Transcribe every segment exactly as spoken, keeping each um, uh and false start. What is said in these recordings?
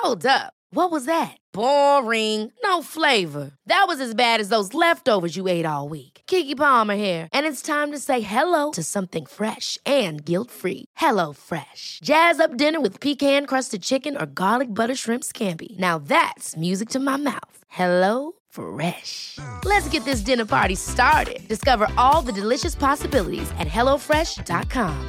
Hold up. What was that? Boring. No flavor. That was as bad as those leftovers you ate all week. Keke Palmer here, and it's time to say hello to something fresh and guilt-free. Hello Fresh. Jazz up dinner with pecan-crusted chicken or garlic butter shrimp scampi. Now that's music to my mouth. Hello Fresh. Let's get this dinner party started. Discover all the delicious possibilities at hello fresh dot com.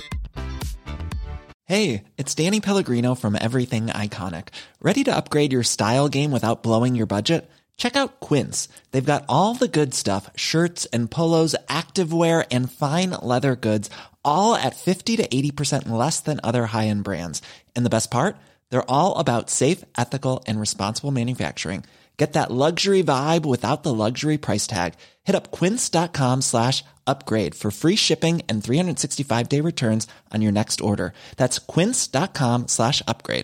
Hey, it's Danny Pellegrino from Everything Iconic. Ready to upgrade your style game without blowing your budget? Check out Quince. They've got all the good stuff, shirts and polos, activewear, and fine leather goods, all at fifty to eighty percent less than other high-end brands. And the best part? They're all about safe, ethical, and responsible manufacturing. Get that luxury vibe without the luxury price tag. Hit up quince.com slash upgrade for free shipping and three sixty-five day returns on your next order. That's quince.com slash upgrade.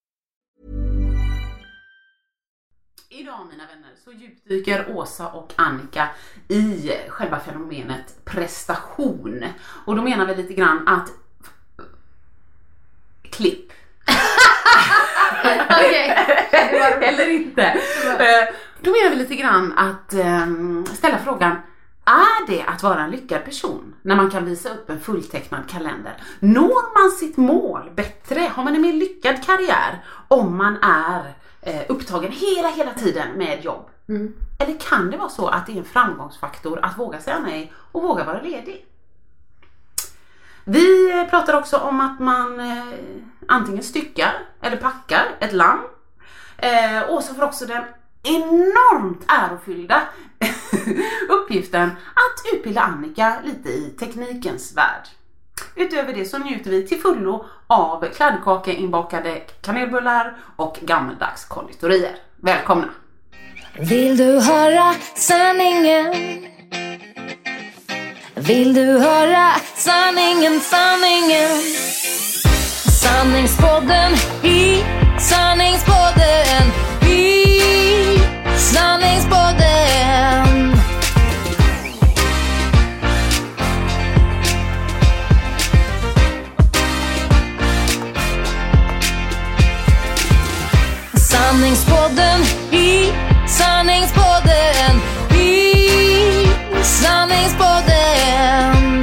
Idag, mina vänner, så djupdyker Åsa och Annika i själva fenomenet prestation. Och då menar vi lite grann att klipp. Okej. Eller inte. Då menar vi lite grann att um, ställa frågan: är det att vara en lyckad person när man kan visa upp en fulltecknad kalender? Når man sitt mål bättre? Har man en mer lyckad karriär om man är eh, upptagen hela hela tiden med jobb? Mm. Eller kan det vara så att det är en framgångsfaktor att våga säga nej och våga vara ledig? Vi pratar också om att man eh, antingen styckar eller packar ett land. Eh, och så får också den enormt ärofyllda uppgiften att utbilda Annika lite i teknikens värld. Utöver det så njuter vi till fullo av kladdkaka, inbakade kanelbullar och gammeldags konditorier. Välkomna! Vill du höra sanningen? Vill du höra sanningen, sanningen? Sanningspodden i sanningspodden i sanningspodden. Sanningspodden i sanningspodden i sanningspodden.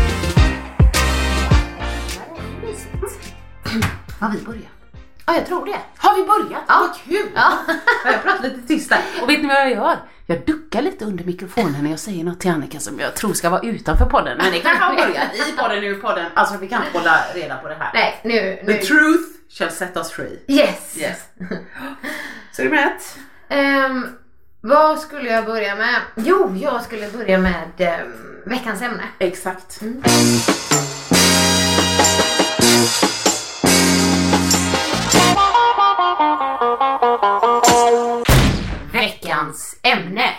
Har vi börjat? Ja, jag tror det. Har vi börjat? Ja, vad kul! Ja. Jag pratar lite tyst där. Och vet ni vad jag gör? Jag duckar lite under mikrofonen när jag säger något till Annika som jag tror ska vara utanför podden. Men det kanske har börjat i podden, nu podden. Alltså vi kan inte hålla reda på det här. Nej, nu... nu. The truth shall set us free. Yes! Yes. Så är du med? Um, vad skulle jag börja med? Jo, jag skulle börja med um, veckans ämne. Exakt. Mm. Veckans ämne.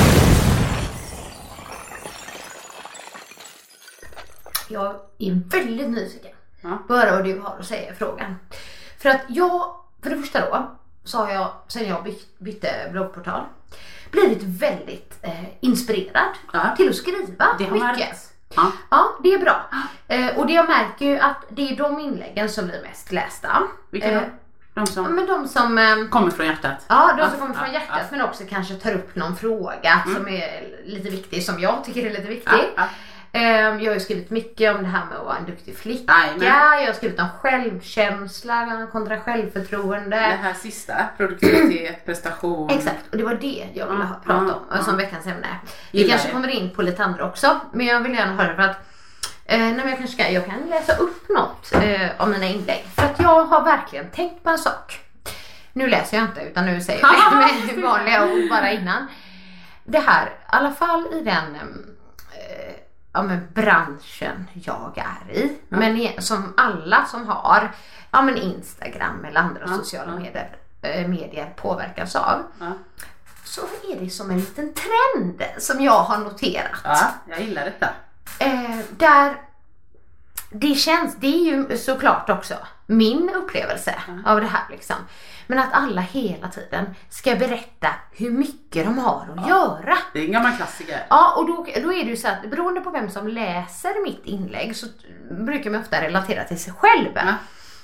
Jag är väldigt nyfiken ja. på vad du har att säga i frågan. För att jag, för det första då, så har jag, sen jag byt, bytte bloggportal, blivit väldigt eh, inspirerad ja. till att skriva det har mycket. Ja. ja, det är bra. Eh, och det jag märker ju att det är de inläggen som blir mest lästa. Vilka eh, De som, ja, men de som eh, kommer från hjärtat. Ja, de ja, som kommer från ja, hjärtat ja. men också kanske tar upp någon fråga mm. som är lite viktig, som jag tycker är lite viktig. Ja, ja. Eh, jag har ju skrivit mycket om det här med att vara en duktig flicka. Aj, jag har skrivit om självkänsla kontra självförtroende. Det här sista, produktivitet, prestation. Exakt, och det var det jag ville ha pratat om ja, ja. som veckans ämne. Vi kanske kommer in på lite andra också, men jag vill gärna höra för att Eh, nej, men jag, kanske ska, jag kan läsa upp något eh, av mina inlägg. För att jag har verkligen tänkt på en sak. Nu läser jag inte, utan nu säger jag med vanliga ord bara innan. Det här, i alla fall i den eh, ja, men branschen jag är i. Ja. Men som alla som har ja, men Instagram eller andra ja. sociala medier, eh, medier påverkas av. Ja. Så är det som en liten trend som jag har noterat. Ja, jag gillar detta. Eh, där det känns, det är ju såklart också min upplevelse mm. av det här liksom. Men att alla hela tiden ska berätta hur mycket de har att ja. göra. Det är en gammal klassiker. Ja, och då, då är det ju så att beroende på vem som läser mitt inlägg så brukar man ofta relatera till sig själv. Mm.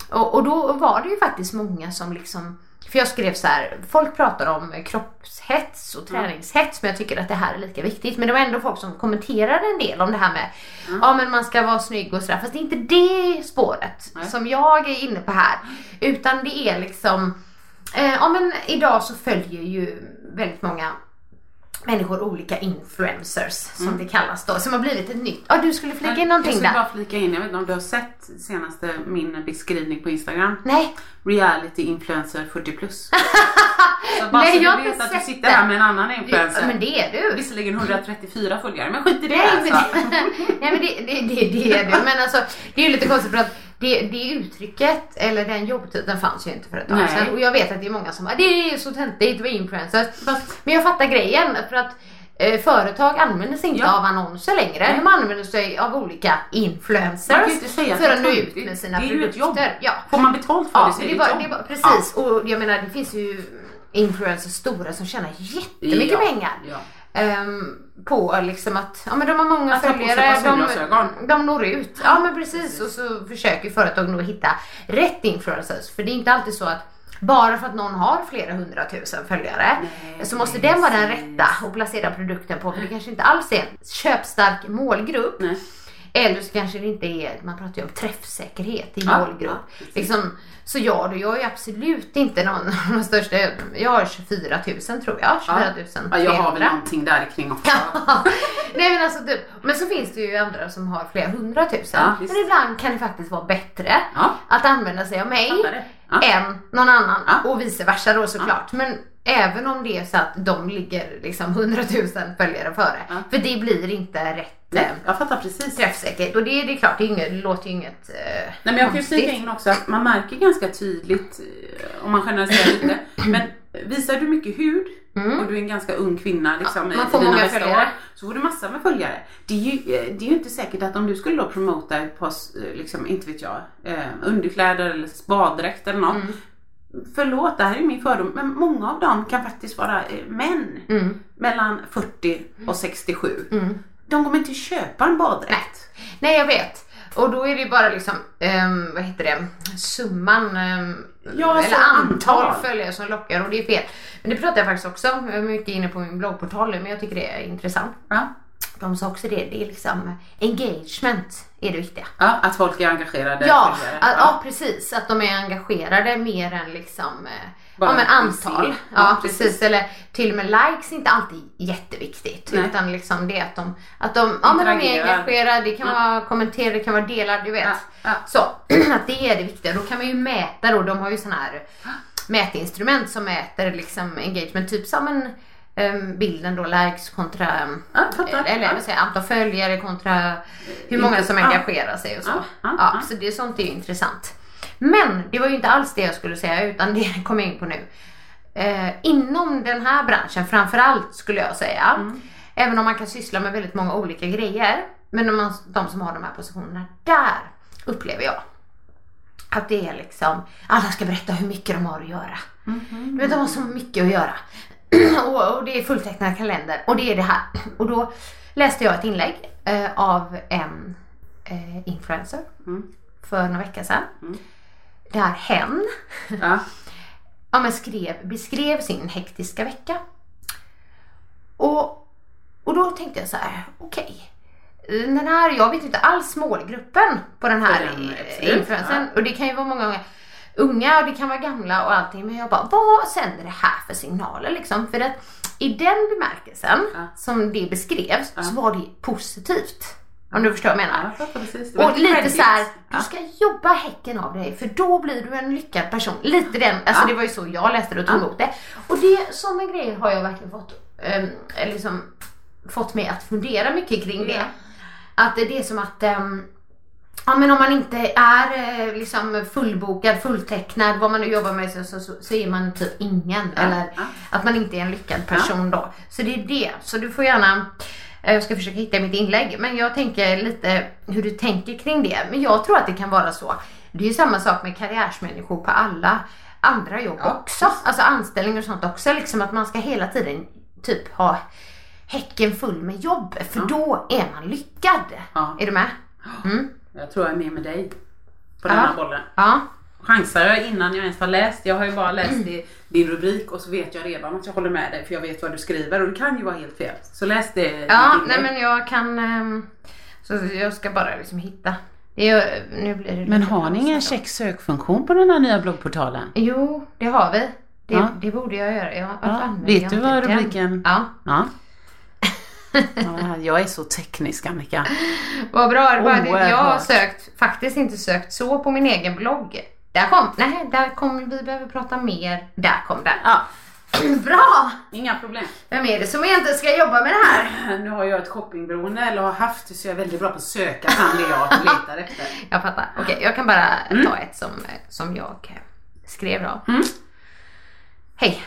Och, och då var det ju faktiskt många som liksom, för jag skrev så här, folk pratar om kroppshets och träningshets, men jag tycker att det här är lika viktigt. Men det var ändå folk som kommenterade en del om det här med, mm. ja men man ska vara snygg och sådär. Fast det är inte det spåret Nej. som jag är inne på här. Utan det är liksom, eh, ja men idag så följer ju väldigt många människor olika influencers som mm. det kallas då, som har blivit ett nytt. Ja, du skulle flika in någonting där. Jag skulle bara flika in, jag vet inte om du har sett senaste min beskrivning på Instagram. Nej. Reality influencer fyrtio plus. Så bara Nej, så jag du har vet att sett du sitter här med en annan influencer. Ja, men det är du. Visserligen hundratrettiofyra följare, men skit i det. Nej, alltså. men det, nej, men det, det, det, det är du. Men alltså, det är ju lite konstigt för att det, det uttrycket, eller den jobbtiteln fanns ju inte för ett tag sedan. Och jag vet att det är många som bara, det är så töntigt, det var influencers. Men jag fattar grejen, för att eh, företag använder sig inte ja. av annonser längre. Nej. De använder sig av olika influencers för att nå ut med sina det produkter. Jobb. Ja. Får man betalt för ja, det så är det, det, var, jobb. det var, precis, ja. Och jag menar det finns ju influencers stora som tjänar jättemycket ja. pengar. Ja. Um, på liksom att ja, men de har många att följare, de, de når ut. Ja men precis, precis. Och så försöker företag nog hitta rätt influencers. För det är inte alltid så att bara för att någon har flera hundratusen följare Nej, så måste den vara den rätta och placera produkten på. För det kanske inte alls är en köpstark målgrupp. Nej. Eller så kanske det inte är, man pratar ju om träffsäkerhet i ja, målgrupp. Ja, liksom, så ja, då jag är absolut inte någon av de största. Jag har tjugofyra tusen tror jag. tjugofyra tusen ja, jag har väl någonting där kring också. Nej, men, alltså, typ, men så finns det ju andra som har flera hundratusen. Ja, men ibland kan det faktiskt vara bättre ja. att använda sig av mig ja. än någon annan. Ja. Och vice versa då såklart. Ja. Men även om det är så att de ligger liksom hundratusen följare före. Ja. För det blir inte rätt. Nej, jag fattar precis. Träffsäkert. Och det, det är klart, det, är inget, det låter ju inget eh, Nej, men jag kan ju säga in också att man märker ganska tydligt, om man generaliserar lite, men visar du mycket hud mm. och du är en ganska ung kvinna liksom, ja, man får i dina bästa år, så får du massor med följare. Det är, ju, det är ju inte säkert att om du skulle då promota på, liksom, inte vet jag, eh, underkläder eller spaddräkt eller något. Mm. Förlåt, det här är min fördom, men många av dem kan faktiskt vara eh, män mm. mellan fyrtio och sextiosju. Mm. De kommer inte köpa en baddräkt. Nej. Nej, jag vet. Och då är det bara liksom, um, vad heter det, summan, um, ja, eller antal, antal följare som lockar, och det är fel. Men det pratar jag faktiskt också, jag är mycket inne på min bloggportal, men jag tycker det är intressant. Ja. De sa också det, det är liksom engagement är det viktiga. Ja, att folk är engagerade. Ja, att, ja. ja, precis. Att de är engagerade mer än liksom ja, men antal. Ja, ja, precis. precis. Eller till och med likes är inte alltid jätteviktigt. Nej. Utan liksom det att de, att de, ja, men de är engagerade. Det kan ja. vara kommentera, det kan vara delar, du vet. Ja. Ja. Så, att det är det viktiga. Då kan man ju mäta då. De har ju sån här mätinstrument som mäter liksom engagement. Typ som en Um, bilden då, likes kontra um, ja, eller ja. säga, antal följare kontra hur många som engagerar sig och så. Ja, ja, ja, ja. Så det, sånt är ju intressant. Men det var ju inte alls det jag skulle säga, utan det kommer jag in på nu. Uh, inom den här branschen framförallt skulle jag säga, mm. även om man kan syssla med väldigt många olika grejer, men man, de som har de här positionerna, där upplever jag att det är liksom, alla ska berätta hur mycket de har att göra. Mm-hmm. Du vet, de har så mycket att göra. Och, och det är fulltecknad kalender. Och det är det här. Och då läste jag ett inlägg eh, av en eh, influencer mm. för några veckor sedan. Mm. Där hen ja. ja, men skrev, beskrev sin hektiska vecka. Och, och då tänkte jag så här, okej. Okay, den här, jag vet inte alls målgruppen på den här den, influencern. Ja. Och det kan ju vara många unga och det kan vara gamla och allting, men jag bara, vad sänder det här för signaler liksom? För att i den bemärkelsen ja. som det beskrevs ja. så var det positivt, om du förstår vad jag menar. Ja, precis. Och lite så här, du ska jobba häcken av dig, för då blir du en lyckad person. Lite den, alltså ja. det var ju så jag läste det och tog ja. emot det. Och det, sådana grejer har jag verkligen fått um, liksom, fått mig att fundera mycket kring det. Ja. Att det är som att um, ja, men om man inte är liksom fullbokad, fulltecknad, vad man nu jobbar med, så, så, så är man typ ingen. Ja, eller ja. att man inte är en lyckad person ja. då. Så det är det. Så du får gärna, jag ska försöka hitta mitt inlägg, men jag tänker lite hur du tänker kring det. Men jag tror att det kan vara så. Det är ju samma sak med karriärsmänniskor på alla andra jobb ja. också. Alltså anställningar och sånt också. Liksom att man ska hela tiden typ ha häcken full med jobb. För ja. då är man lyckad. Ja. Är du med? Mm. Jag tror jag är med med dig på den här ja. bollen. Ja. chansar jag innan jag ens har läst. Jag har ju bara läst i din rubrik och så vet jag redan att jag håller med dig för jag vet vad du skriver och det kan ju vara helt fel. Så läs det. Ja, nej men jag kan um, så jag ska bara liksom hitta. Det är, nu blir det men har ni ingen check sökfunktion på den här nya bloggportalen? Jo, det har vi. Det, ja. det borde jag göra. Jag, ja. Vet du vad rubriken? Ja. Ja. Ja, jag är så teknisk, Annika. Vad bra, det bara det. Jag har sökt, faktiskt inte sökt så på min egen blogg. Där kom, nej, där kom, vi behöver prata mer. Där kom den. Ja. Bra! Inga problem. Vem är det som inte ska jobba med det här? Nu har jag ett shoppingberoende, eller har haft, så jag är väldigt bra på att söka fram det jag letar efter. Jag fattar. Okej, okay, jag kan bara mm. ta ett som, som jag skrev då. Mm. Hej.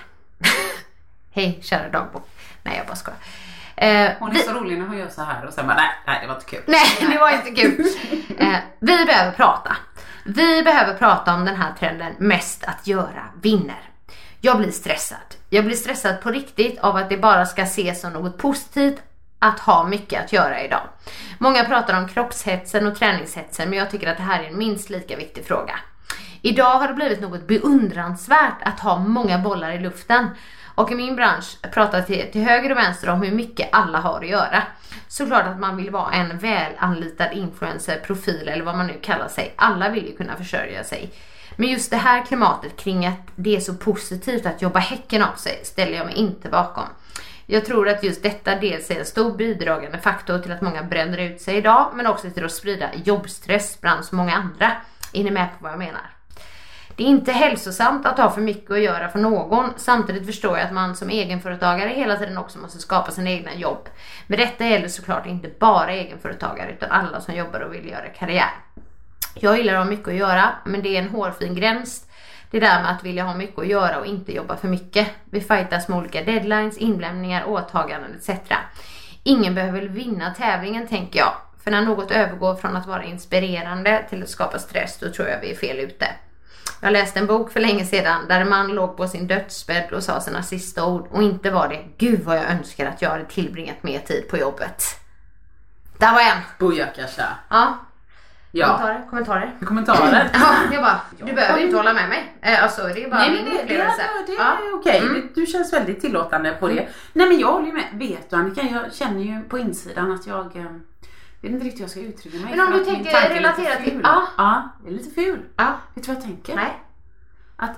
Hej, kära dagbok. Nej, jag bara skojar. Eh, hon är vi... så rolig när hon gör så här och sen bara, nej, nej det var inte kul. Nej, det var inte kul. eh, vi behöver prata. Vi behöver prata om den här trenden mest att göra vinner. Jag blir stressad. Jag blir stressad på riktigt av att det bara ska ses som något positivt att ha mycket att göra idag. Många pratar om kroppshetsen och träningshetsen, men jag tycker att det här är en minst lika viktig fråga. Idag har det blivit något beundransvärt att ha många bollar i luften. Och i min bransch pratar till, till höger och vänster om hur mycket alla har att göra. Såklart att man vill vara en väl anlitad influencer, profil eller vad man nu kallar sig. Alla vill ju kunna försörja sig. Men just det här klimatet kring att det är så positivt att jobba häcken av sig ställer jag mig inte bakom. Jag tror att just detta dels är en stor bidragande faktor till att många bränner ut sig idag, men också till att sprida jobbstress bland så många andra. Är ni med på vad jag menar? Det är inte hälsosamt att ha för mycket att göra för någon. Samtidigt förstår jag att man som egenföretagare hela tiden också måste skapa sina egna jobb. Men detta gäller såklart inte bara egenföretagare utan alla som jobbar och vill göra karriär. Jag gillar att ha mycket att göra, men det är en hårfin gräns. Det där med att vilja ha mycket att göra och inte jobba för mycket. Vi fightas med olika deadlines, inlämningar, åtaganden et cetera. Ingen behöver vinna tävlingen, tänker jag. För när något övergår från att vara inspirerande till att skapa stress, då tror jag vi är fel ute. Jag läste en bok för länge sedan där en man låg på sin dödsbädd och sa sina sista ord. Och inte var det, gud vad jag önskar att jag hade tillbringat mer tid på jobbet. Där var en. Bojakasha. Ja. Ja. Kommentarer? Kommentarer? Kommentarer? Ja, jag bara, du behöver inte hålla med mig. Alltså, det är bara nej, min det, upplevelse. Det, det, ja. det är okej. Okay. Mm. Du känns väldigt tillåtande på det. Mm. Nej, men jag håller ju med. Vet du, Annika, jag känner ju på insidan att jag... Jag vet inte riktigt hur jag ska uttrycka mig. Men om du tänker relatera till... Ja. ja, det är lite ful. Ja. Vet du vad jag tänker? Nej. Att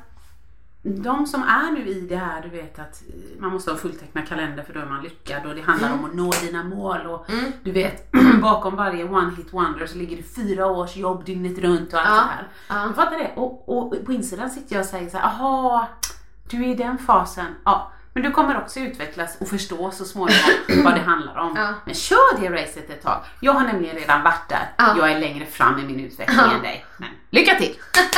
de som är nu i det här, du vet att man måste ha fulltecknad kalender för då är man lyckad och det handlar mm. om att nå dina mål och mm. du vet, bakom varje one hit wonder så ligger det fyra års jobb dygnet runt och allt ja. så här. Ja. Jag fattar det. Och, och på insidan sitter jag och säger så här, aha, du är i den fasen. Ja. Men du kommer också utvecklas och förstå så småningom vad det handlar om. Ja. Men kör det racet ett tag. Jag har nämligen redan varit där. Ja. Jag är längre fram i min utveckling ja. än dig. Men lycka till!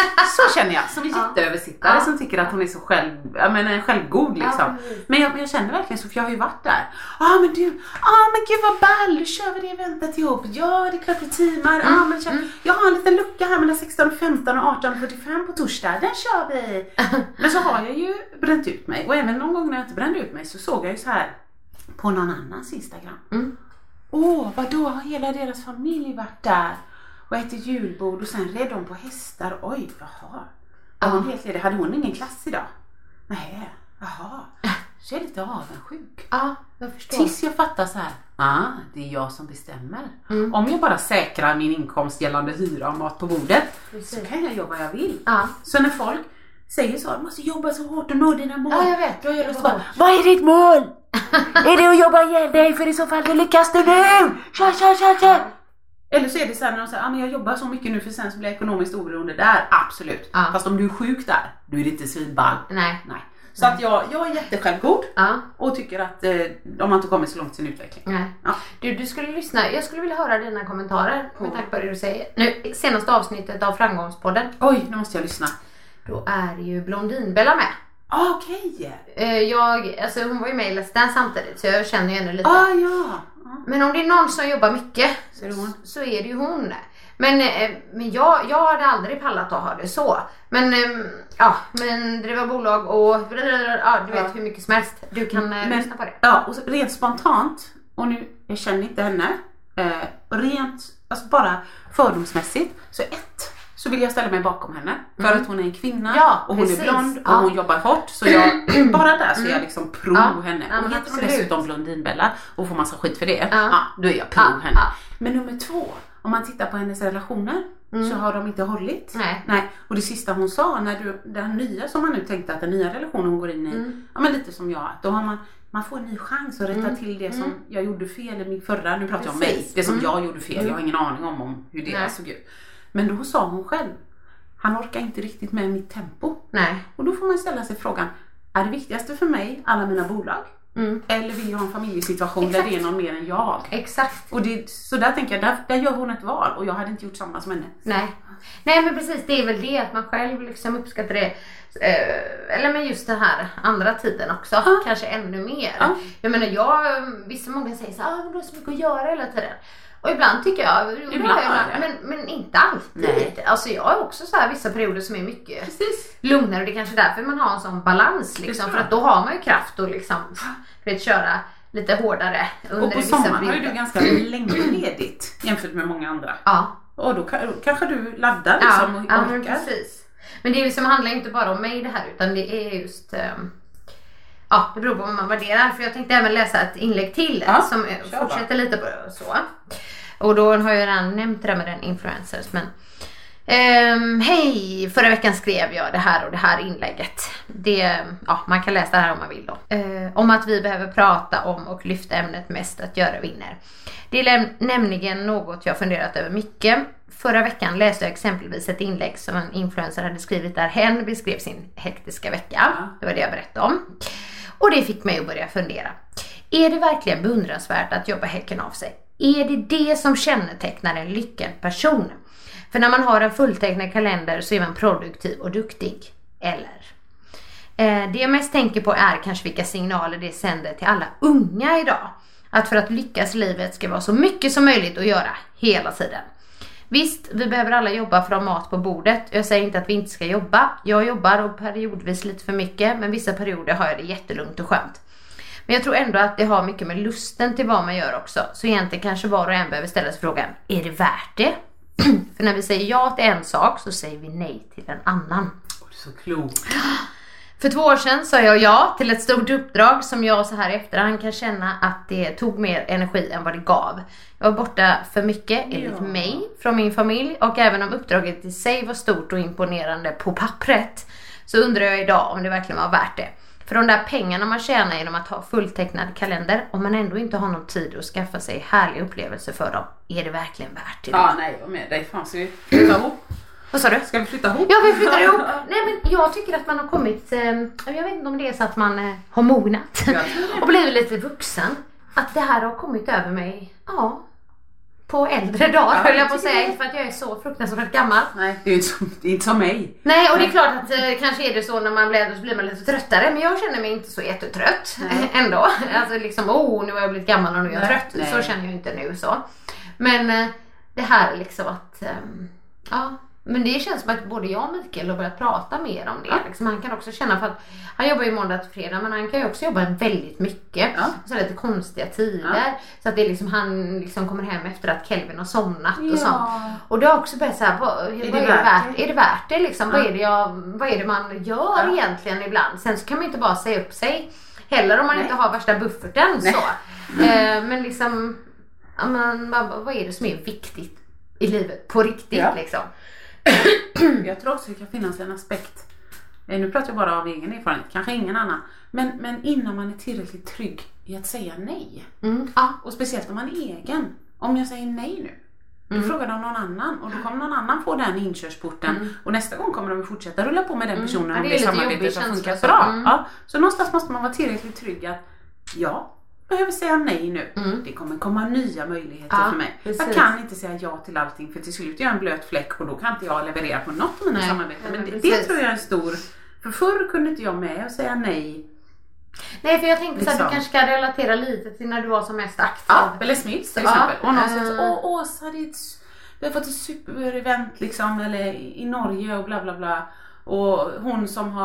Så känner jag. Som en ja. jätteöversittare ja. som tycker att hon är så själv, jag menar, självgod liksom. Ja. Men jag, jag känner verkligen så, för jag har ju varit där. Ja ah, men du, ja ah, men gud vad ball, nu kör vi det eventet ihop. Ja det är klart vi teamar. Mm. Ah, men kör, mm. Jag har en liten lucka här mellan sexton femton och arton fyrtiofem på torsdag. Den kör vi! Men så har jag ju bränt ut mig. Och även någon gång när jag inte brände ut mig så såg jag ju så här på någon annans Instagram. Mm. Åh, vadå har hela deras familj varit där och ätit julbord och sen red de på hästar. Oj, jaha. Var hon helt ledig? Hade hon ingen klass idag? Nej, jaha. Så är jag lite avundsjuk. Ja, jag förstår. Tills jag fattar så här, ah, det är jag som bestämmer. Mm. Om jag bara säkrar min inkomst gällande hyra och mat på bordet Precis. så kan jag jobba jag vill. Ja. Så när folk säger så, du måste jobba så hårt och nå dina mål. Ja, jag vet. Då gör jag bara, vad är ditt mål? Är det att jobba ihjäl dig? För i så fall, det lyckas du nu! Kör, kör, kör, kör! Eller så är det så här när de säger, ah, men jag jobbar så mycket nu för sen så blir jag ekonomiskt oberoende där. Absolut. Ja. Fast om du är sjuk där, då är det inte svinball. Nej. Nej. Så att jag, jag är jättesjälvgod ja. och tycker att eh, de har inte kommit så långt i sin utveckling. Nej. Ja. Du, du skulle lyssna, jag skulle vilja höra dina kommentarer med tack på det du säger. Nu, senaste avsnittet av Framgångspodden. Oj, nu måste jag lyssna. Då är ju Blondinbella med. Okej. Okay. Jag, alltså hon var ju med i Let's Dance samtidigt så jag känner ju henne lite. Ah, ja. Ah. Men om det är någon som jobbar mycket så är det hon. Så är det ju hon. Men, men jag, jag hade aldrig pallat att ha det så. Men ja, men driva bolag och ja, du vet ja. hur mycket som helst. Du kan men, lyssna på det. Ja, och rent spontant, och nu, jag känner inte henne, eh, rent, alltså bara fördomsmässigt, så ett, så vill jag ställa mig bakom henne. För Mm. att hon är en kvinna Ja, och hon precis. är blond och Ja. hon jobbar hårt. Så jag, bara där så är jag liksom pro Ja. henne. Ja, Och men heter hon absolut. dessutom Blondinbella och får massa skit för det. Ja. Ja, då är jag pro Ja, henne. ja. Men nummer två, om man tittar på hennes relationer så har de inte hållit. Nej. Nej. Och det sista hon sa, när du, den nya som man nu tänkte att den nya relationen hon går in i, Mm. ja men lite som jag, att då har man man får en ny chans att rätta till det som jag gjorde fel i min förra, nu pratar jag om mig, Precis. det som Mm. jag gjorde fel, jag har ingen aning om, om hur det Nej. såg ut. Men då sa hon själv, han orkar inte riktigt med mitt tempo. Nej. Och då får man ställa sig frågan, är det viktigaste för mig alla mina bolag? Mm. Eller vill jag ha en familjesituation Exakt. där det är någon mer än jag? Exakt. Och det, så där tänker jag, där, där gör hon ett val och jag hade inte gjort samma som henne. Nej. Nej men precis, det är väl det att man själv liksom uppskattar det. Eh, eller men just den här andra tiden också. Ja. Kanske ännu mer. Ja. Jag menar jag, vissa många säger så här, ah, men du har så mycket att göra hela tiden. Och ibland tycker jag, Ibland har jag har jag. men, men inte alltid. Nej. Alltså jag har också så här vissa perioder som är mycket Precis. lugnare. Och det är kanske därför man har en sån balans liksom. Det För tror att då har man ju kraft att liksom, du vet, köra lite hårdare under Och på vissa sommaren har ju perioder. du ganska länge ledigt jämfört med många andra. Ja. Och då, kan- då kanske du laddar Ja, liksom och ja men orkar. precis. Men det är liksom, handlar inte bara om mig det här, utan det är just ehm, ja, det beror på vad man värderar. För jag tänkte även läsa ett inlägg till Ja, som eh, kör fortsätter lite på det och så. Och då har jag redan nämnt det där med den influencers. Men ehm, hej, förra veckan skrev jag det här och det här inlägget. Det, ja, man kan läsa det här om man vill då. Eh, om att vi behöver prata om och lyfta ämnet mest att göra vinner. Det är läm- nämligen något jag funderat över mycket. Förra veckan läste jag exempelvis ett inlägg som en influencer hade skrivit där hen beskrev sin hektiska vecka. Ja. Det var det jag berättade om. Och det fick mig att börja fundera. Är det verkligen beundransvärt att jobba häcken av sig? Är det det som kännetecknar en lyckad person? För när man har en fulltecknad kalender så är man produktiv och duktig. Eller? Eh, det jag mest tänker på är kanske vilka signaler det sänder till alla unga idag. Att för att lyckas i livet ska vara så mycket som möjligt att göra hela tiden. Visst, vi behöver alla jobba för att ha mat på bordet. Jag säger inte att vi inte ska jobba. Jag jobbar och periodvis lite för mycket, men vissa perioder har jag det jättelugnt och skönt. Men jag tror ändå att det har mycket med lusten till vad man gör också. Så egentligen kanske var och en behöver ställa sig frågan, är det värt det? För när vi säger ja till en sak så säger vi nej till en annan. Oh, så klok. För två år sedan sa jag ja till ett stort uppdrag som jag så här i efterhand kan känna att det tog mer energi än vad det gav. Jag var borta för mycket, enligt Ja. mig, från min familj. Och även om uppdraget i sig var stort och imponerande på pappret, så undrar jag idag om det verkligen var värt det. För de där pengarna man tjänar genom att ha fulltecknad kalender, om man ändå inte har någon tid att skaffa sig härliga upplevelser för dem, är det verkligen värt det? Ja, nej, jag med dig. Fan, ska vi flytta ihop? Vad sa du? Ska vi flytta ihop? Ja, vi flyttar ihop. Nej, men jag tycker att man har kommit, eh, jag vet inte om det är så att man eh, har mognat Ja. och blivit lite vuxen. Att det här har kommit över mig, ja, på äldre dagar, Ja, höll jag jag på att tycker säga. det. Inte för att jag är så fruktansvärt gammal. Nej, det är ju inte som, det är inte som mig. Nej, och det är klart att eh, kanske är det så när man blir äldre så blir man lite tröttare. Men jag känner mig inte så jättetrött Nej. ändå. Alltså liksom, oh, nu har jag blivit gammal och nu är jag Nej, trött. nej. Så känner jag inte nu så. Men eh, det här är liksom att, ehm, ja. Men det känns som att både jag och Mikael har börjat prata mer om det. Ja. Liksom, han kan också känna, för att han jobbar ju måndag till fredag, men han kan ju också jobba väldigt mycket. Ja. Så lite konstiga tider. Ja. Så att det är liksom, han liksom kommer hem efter att Kelvin har somnat och Ja. sånt. Och det har också börjat såhär, vad, vad är, det det värt värt, det? är det värt det liksom? Ja. Vad, är det jag, vad är det man gör Ja. egentligen ibland? Sen så kan man inte bara säga upp sig heller om man Nej. inte har värsta bufferten. Nej. Så. Eh, men liksom, ja, men, vad, vad är det som är viktigt i livet på riktigt Ja. liksom? Jag tror också det kan finnas en aspekt. eh, Nu pratar jag bara av egen erfarenhet, kanske ingen annan. Men, men innan man är tillräckligt trygg i att säga nej. Mm. Ja. Och speciellt om man är egen. Om jag säger nej nu, då frågar de någon annan. Och då kommer någon annan få den inkörsporten. Och nästa gång kommer de att fortsätta rulla på med den personen. Ja, om det är det lite samarbetet jobbig har känsla funkat så. bra. Mm. Ja, så någonstans måste man vara tillräckligt trygg att ja, behöver säga nej nu. Mm. Det kommer komma nya möjligheter Ja, för mig. precis. Jag kan inte säga ja till allting, för till slut är jag en blöt fläck och då kan inte jag leverera på något av mina Nej, samarbeten. ja, Men men det, det precis. tror jag är en stor... För förr kunde inte jag med och säga nej. Nej, för jag tänkte så att Liksom. du kanske ska relatera lite till när du var som mest aktiv. Ja, Belle Smith till Ja. exempel. Och någon som Eh. sa, åh Åsa, det är ett, vi har fått ett superevent liksom, eller i Norge och bla bla bla. Och hon som har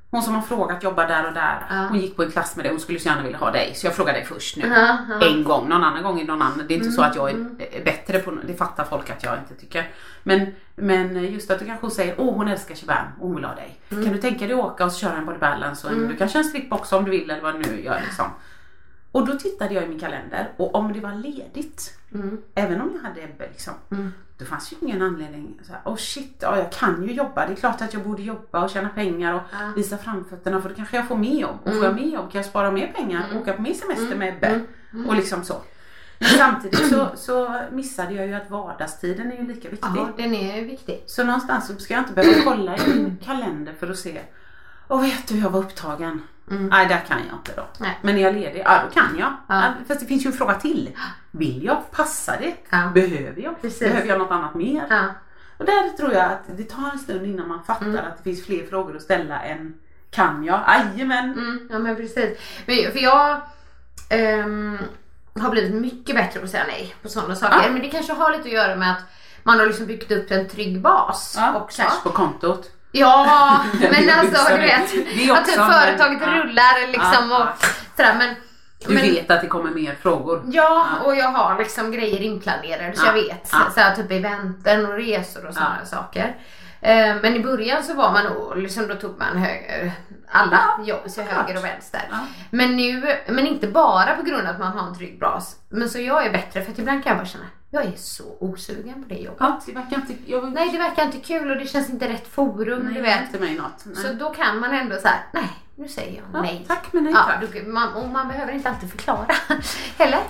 Hon som har frågat jobbar där och där. Ja. Hon gick på en klass med dig. Hon skulle så gärna vilja ha dig. Så jag frågar dig först nu. Ja, ja. En gång. Någon annan gång i någon annan. Det är inte Mm, så att jag är mm. bättre på. Det fattar folk att jag inte tycker. Men, men just att du kanske säger. Åh, hon älskar Shibam. Hon vill ha dig. Mm. Kan du tänka dig åka och köra en body balance? Och en, Mm. Du kan köra en strippbox om du vill. Eller vad du nu gör liksom. Och då tittade jag i min kalender. Och om det var ledigt. Mm. Även om jag hade Ebbe liksom. Mm. Det fanns ju ingen anledning så här, åh oh shit, ja, jag kan ju jobba. Det är klart att jag borde jobba och tjäna pengar och Ja. visa framfötterna, för då kanske jag får mer jobb. Och Mm. får jag mer jobb kan jag spara mer pengar och Mm. åka på min semester Mm. med Ebbe. Mm. Mm. Och liksom så. Men samtidigt så, så missade jag ju att vardagstiden är ju lika viktig. Ja, den är viktig. Så någonstans så ska jag inte behöva kolla i min kalender för att se. Och vet du, jag var upptagen. Mm. Nej, där kan jag inte då. Nej. Men när jag är ledig, ja då kan jag. Ja. Ja, fast det finns ju en fråga till. Vill jag? Passar det? Ja. Behöver jag? Precis. Behöver jag något annat mer? Ja. Och där tror jag att det tar en stund innan man fattar Mm. att det finns fler frågor att ställa än kan jag? Jajamän. Mm, ja men precis. Men, för jag ehm, har blivit mycket bättre på att säga nej på sådana saker. Ja. Men det kanske har lite att göra med att man har liksom byggt upp en trygg bas Ja, också. cash på kontot. Ja, Det men är alltså också- du vet. det är Att också, typ men- företaget ja. rullar liksom Ja, och sådär. Men, Du men, vet att det kommer mer frågor. Ja, och jag har liksom grejer inplanerade så Ja, jag vet. ja. Så här, typ eventen och resor och sådana Ja. saker. Eh, men i början så var man nog, liksom då tog man höger, alla jobb, så höger och vänster. Ja. Men nu, men inte bara på grund av att man har en trygg bas. Men så jag är bättre för att ibland kan jag bara känna, jag är så osugen på det jobbet. Ja, det verkar inte... Jag, Nej, det verkar inte kul och det känns inte rätt forum, nej, du det är vet. inte mig något. Nej. Så då kan man ändå så här, nej, nu säger jag Ja, nej. tack men nej Ja, tack. då, man, och man behöver inte alltid förklara heller.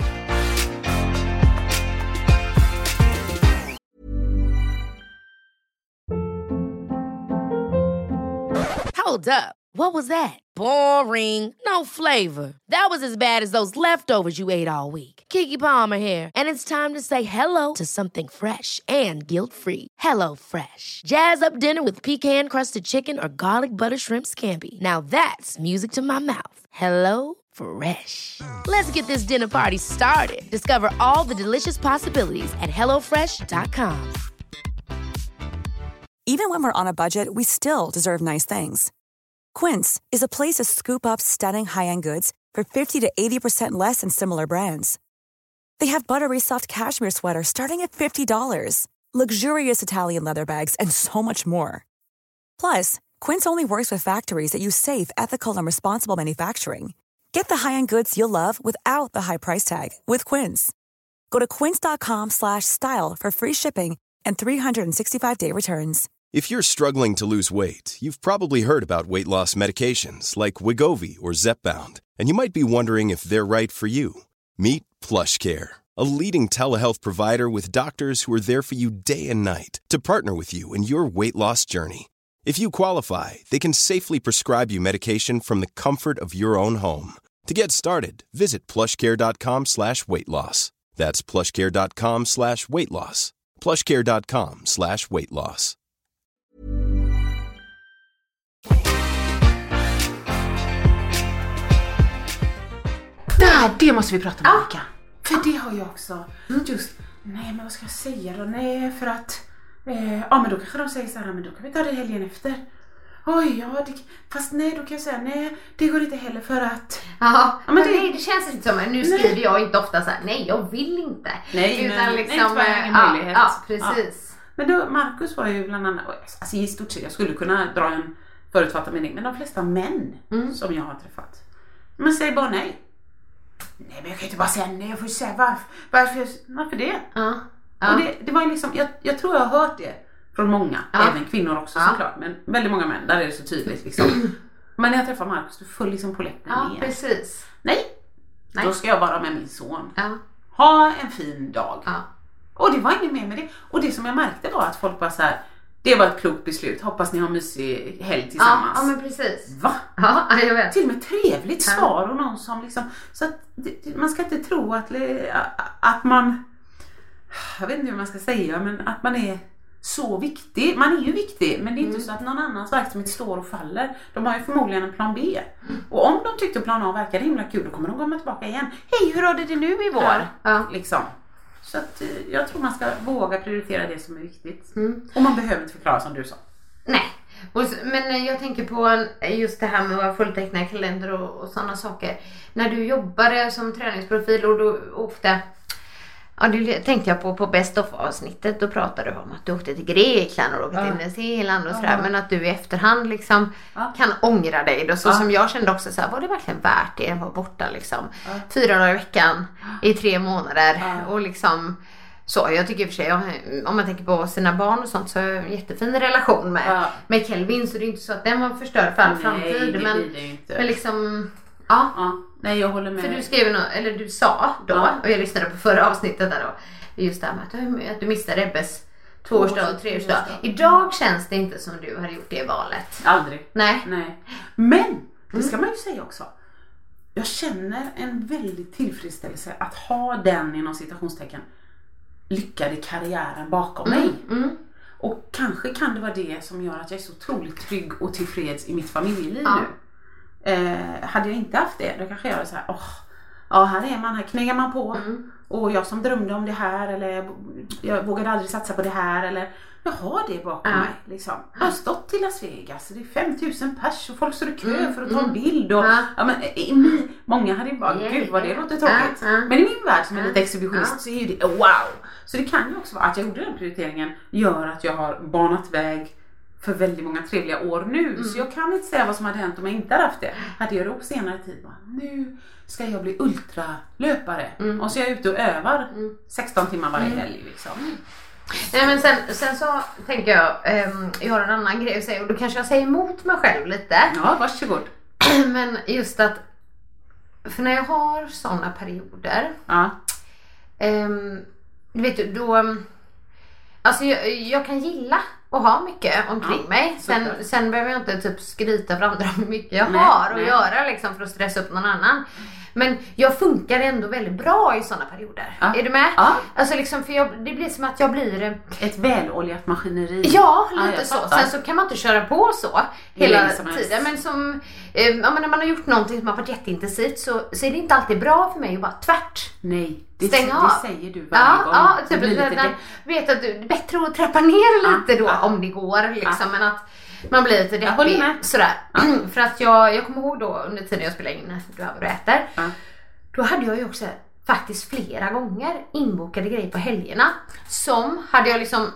Hold up. What was that? Boring. No flavor. That was as bad as those leftovers you ate all week. Keke Palmer here, and it's time to say hello to something fresh and guilt-free. Hello Fresh. Jazz up dinner with pecan-crusted chicken or garlic butter shrimp scampi. Now that's music to my mouth. Hello Fresh. Let's get this dinner party started. Discover all the delicious possibilities at hello fresh dot com. Even when we're on a budget, we still deserve nice things. Quince is a place to scoop up stunning high-end goods for fifty to eighty percent less than similar brands. They have buttery soft cashmere sweaters starting at fifty dollars, luxurious Italian leather bags, and so much more. Plus, Quince only works with factories that use safe, ethical, and responsible manufacturing. Get the high-end goods you'll love without the high price tag with Quince. Go to quince.com slash style for free shipping and three sixty-five day returns. If you're struggling to lose weight, you've probably heard about weight loss medications like Wegovy or Zepbound, and you might be wondering if they're right for you. Meet PlushCare, a leading telehealth provider with doctors who are there for you day and night to partner with you in your weight loss journey. If you qualify, they can safely prescribe you medication from the comfort of your own home. To get started, visit plushcare.com slash weight loss. That's plushcare.com slash weight loss. plushcare.com slash weight loss. Där, det måste vi prata om, Ja. Annika. För det har jag också. Just, nej men vad ska jag säga då? Nej, för att, eh, ja men då kanske de säger så här, men då kan vi ta det helgen efter. Oj, ja, det, fast nej, då kan jag säga, nej, det går inte heller för att... Ja, men men det- nej, det känns inte som, nu skriver jag inte ofta så här, nej jag vill inte. Nej, Utan men- liksom, nej, det var ingen ja, möjlighet. Ja, precis. Men då, Marcus var ju bland annat, alltså i stort sett, jag skulle kunna dra en förutfattad mening, men de flesta män Mm. som jag har träffat, men säger bara nej. Nej, men jag kan inte bara säga nej, jag får säga varför, varför, varför det? Ja. Ja. Och det, det var ju liksom, jag, jag tror jag har hört det från många, Ja. även kvinnor också Ja. såklart, men väldigt många män, där är det så tydligt liksom. Men när jag träffar Marcus, då föll liksom polletten Ja, ner. precis. Nej, Nej. då ska jag vara med min son. Ja. Ha en fin dag. Ja. Och det var inget mer med det. Och det som jag märkte var att folk var så här: det var ett klokt beslut, hoppas ni har mysig helg Ja, tillsammans. ja, men precis. Va? Ja, jag vet. Till och med trevligt Ja. svar och någon som liksom, så att det, det- man ska inte tro att, att man, jag vet inte hur man ska säga, men att man är så viktig. Man är ju viktig, men det är inte Mm. så att någon annans verksamhet står och faller. De har ju förmodligen en plan B. Och om de tyckte plan A verkade himla kul, då kommer de komma tillbaka igen. Hej, hur har det det nu i vår? Ja, ja. Liksom. Så att, eh, jag tror man ska våga prioritera det som är viktigt. Mm. Och man behöver inte förklara som du sa. Nej, Och, men jag tänker på just det här med att vara fulltecknad kalender och, och sådana saker. När du jobbade som träningsprofil och då ofta, ja det tänkte jag på på Best of avsnittet, då pratade du om att du åkte till Grekland och åkte ja. till Nya Zeeland och sådär, ja. men att du i efterhand liksom ja. kan ångra dig då, så ja. som jag kände också så här, var det verkligen värt det att vara borta liksom ja. fyra dagar i veckan i tre månader ja. och liksom så, jag tycker i och för sig, jag, om man tänker på sina barn och sånt, så har jag en jättefin relation med, ja. med Kelvin, så det är inte så att den var förstörd för all Nej, framtid. Det men, det inte. men liksom, ja. ja. Nej, jag håller med. För du skrev något, eller du sa då, ja. och jag lyssnade på förra avsnittet där då, just det här med att du, att du missade Ebbes tvåårsdag och treårsdag. Idag känns det inte som du har gjort det valet. Aldrig. Nej. Nej. Men, det ska man ju säga också. Jag känner en väldigt tillfredsställelse att ha den inom citationstecken lyckade karriären bakom mig. Mm, mm. Och kanske kan det vara det som gör att jag är så otroligt trygg och tillfreds i mitt familjeliv ja. nu. Eh, hade jag inte haft det, då kanske jag är så här, åh, ja här är man, här knegar man på. Mm. Och jag som drömde om det här, eller jag, jag vågade aldrig satsa på det här, eller jag har det bakom mm. mig liksom. Jag har stått till Las Vegas, det är fem tusen pers och folk står i kö mm. för att ta en bild och, mm. ja, men, i min, många hade ju bara, yeah. gud vad det låter tråkigt mm. men i min värld som är lite exhibitionist mm. så är ju det, wow, så det kan ju också vara att jag gjorde den prioriteringen gör att jag har banat väg för väldigt många trevliga år nu, mm. så jag kan inte säga vad som hade hänt om jag inte hade haft det. Hade jag det på senare tid, bara, nu ska jag bli ultralöpare mm. och så är jag ute och övar mm. sexton timmar varje mm. helg liksom. Nej, men sen, sen så tänker jag um, jag har en annan grej att säga, och då kanske jag säger emot mig själv lite. Ja, varsågod. Men just att, för när jag har sådana perioder ja. um, du vet då um, alltså jag, jag kan gilla att ha mycket omkring ja, mig. Sen, sen behöver jag inte typ skryta för andra hur mycket jag nej, har att göra liksom, för att stressa upp någon annan. Men jag funkar ändå väldigt bra i sådana perioder. Ja. Är du med? Ja. Alltså liksom, för jag, det blir som att jag blir ett väloljat maskineri. Ja, lite ja, så. Sen så kan man inte köra på så hela tiden. Men som eh, ja, men när man har gjort någonting som har varit jätteintensivt, så, så är det inte alltid bra för mig att bara tvärt. Nej, det, stänga det av. säger du varje ja, gång. Ja, typ, det lite det. Vet att det är bättre att trappa ner ja, lite då ja. om det går liksom, ja. men att man blir lite deppig sådär. Ja. För att jag, jag kommer ihåg då under tiden jag spelade in Du över och äter. Ja. Då hade jag ju också faktiskt flera gånger inbokade grejer på helgerna. Som hade jag liksom,